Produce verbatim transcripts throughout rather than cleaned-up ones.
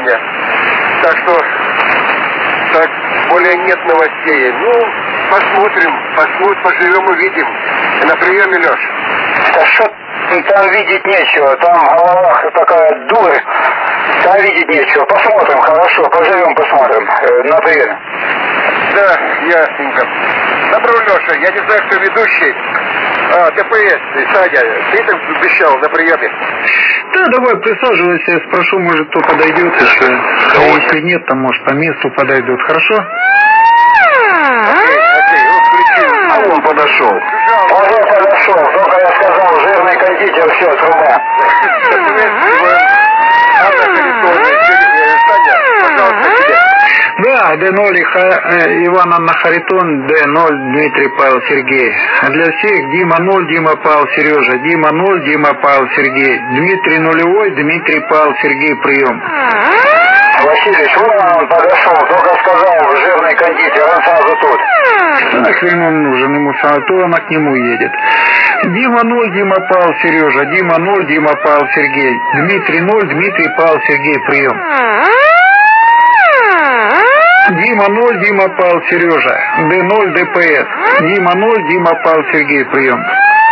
меня. Так что, так, более нет новостей. Ну, посмотрим, посмотрим, поживем, увидим. На приеме, Леша. Да что там видеть нечего, там в головах такая дурь, там видеть нечего. Посмотрим, хорошо, поживем, посмотрим. Э, на приеме. Да, ясненько. Добро, Леша, я не знаю, кто ведущий. А, ДПС, Саня, ты там обещал на приеме? Да, давай присаживайся, я спрошу, может, кто подойдет еще. А если нет, то, может, по месту подойдут, хорошо? Окей, окей, он включил. А он подошел. Он подошел, только я сказал, жирный кондитер, все, труба. Саня, пожалуйста, тебе. Да, Д ноль Иван Анна Харитон, Д ноль Дмитрий Павел Сергей. А для всех Дима ноль, Дима Павел Сережа, Дима ноль, Дима Павел Сергей. Дмитрий нулевой, Дмитрий Павел Сергей, прием. Васильевич, вон он подошел, только сказал, жирный кондитер, он сразу тут. Нахрен он нужен ему, то она к нему едет. Дима ноль, Дима Павел Сережа, Дима ноль, Дима Павел Сергей. Дмитрий ноль, Дмитрий Павел Сергей, прием. Дима ноль, Дима Павел Сережа, Д ноль ДПС. Дима ноль, Дима Павел Сергей, прием.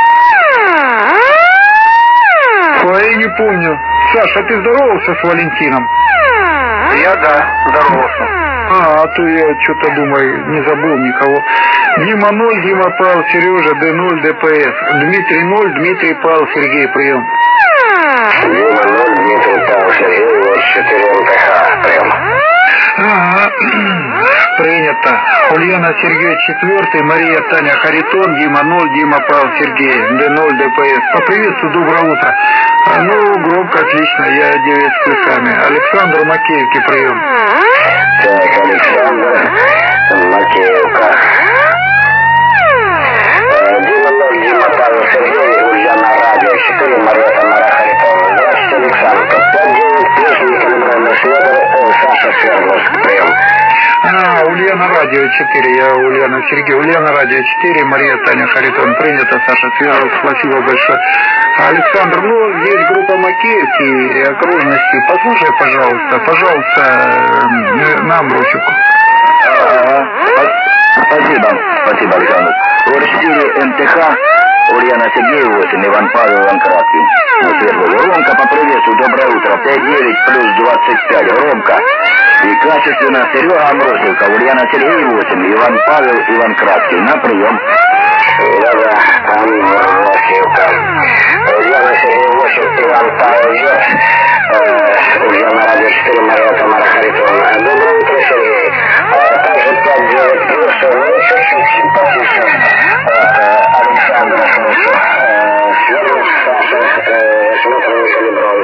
Ой, я не помню. Саша, ты здоровался с Валентином? Я да, здоровался. А, а то я что-то думаю, не забыл никого. Дима ноль, Дима Павел Сережа, Д ноль ДПС. Дмитрий ноль, Дмитрий Павел Сергей, прием. Дима ноль, Дмитрий Павел Сергей, вот четыре эн тэ ха, прям. Ага. Принято. Ульяна Сергей четвертый, Мария Таня Харитон, Дима ноль, Дима Павел Сергей, Д ноль ДПС. Поприветствую, доброе утро. А, ну, громко, отлично, я девять с плюсами. Александр Макеевки, прием. Так, Александр Макеевка. Дима ноль, Дима Павел Сергей, Ульяна Радио четыре, Мария Тамара Харитон. Здравствуйте, Александр. пять девять песни, Калиброна Сведор, Саша Свердловск, прием. А, Ульяна Радио четыре, я Ульяна Сергей. Ульяна Радио четыре, Мария Таня Харитон, принято, Саша Свердловск, спасибо большое. Александр, ну, есть группа Макеевки и окружности. Послушай, пожалуйста, пожалуйста, нам ручку. Ага, спасибо, спасибо, Александр. Ор четыре эн тэ ха, Ульяна Сергей восемь, Иван Павел, Иван Краткий. Ромка, поприветствую, доброе утро. пять девять плюс двадцать пять, Ромка. И качественно Серега Амросилка, Ульяна Сергей восемь, Иван Павел, Иван Краткий. На прием. Да-да, Амросилка. Ульяна Сергей восемь, Иван Павел, Ульяна Радио четыре, Мария Тамара Харитон. Доброе утро, Сергей. А также пять девять плюс, ну, чуть-чуть симпатично